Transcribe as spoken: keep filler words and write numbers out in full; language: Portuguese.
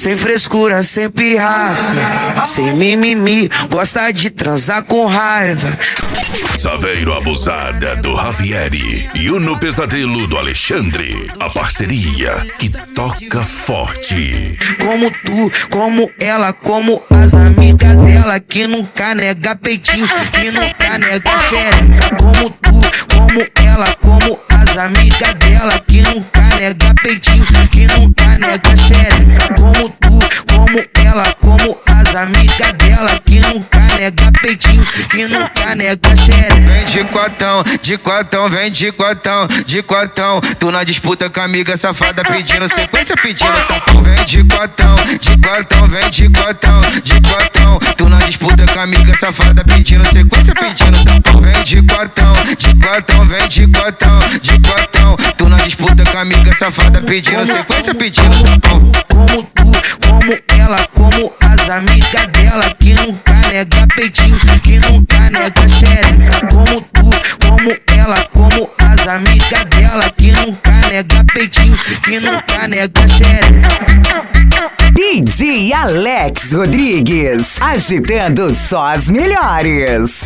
Sem frescura, sem pirraça, sem mimimi, gosta de transar com raiva. Saveiro Abusada do Javieri e o No Pesadelo do Alexandre. A parceria que toca forte. Como tu, como ela, como as amigas dela, que nunca nega peitinho, que nunca nega xereca. Como tu, como ela, como as amigas dela, que nunca nega peitinho, que nunca nega xereca. Como tu, como ela, como as amigas dela, que nunca nega peitinho, que nunca nega xereca. Vem de quatão, de quatão, vem de quatão, de quatão. Tu na disputa com a amiga safada pedindo sequência, pedindo tampão. Vem de quatão, de quatão, vem de quatão, de quatão. Tu na disputa com a amiga safada pedindo sequência, pedindo tampão. Vem de quatão, de quatão, vem de quatão, de quatão. Tu na disputa com a amiga safada pedindo sequência, pedindo tampão. Como tu, como ela, como as amigas dela, que nunca nega peitinho, que nunca nega xereca. Como tu, como ela, como as amigas dela, que nunca nega peitinho, que nunca nega xereca. D J Alex Rodrigues, agitando só as melhores.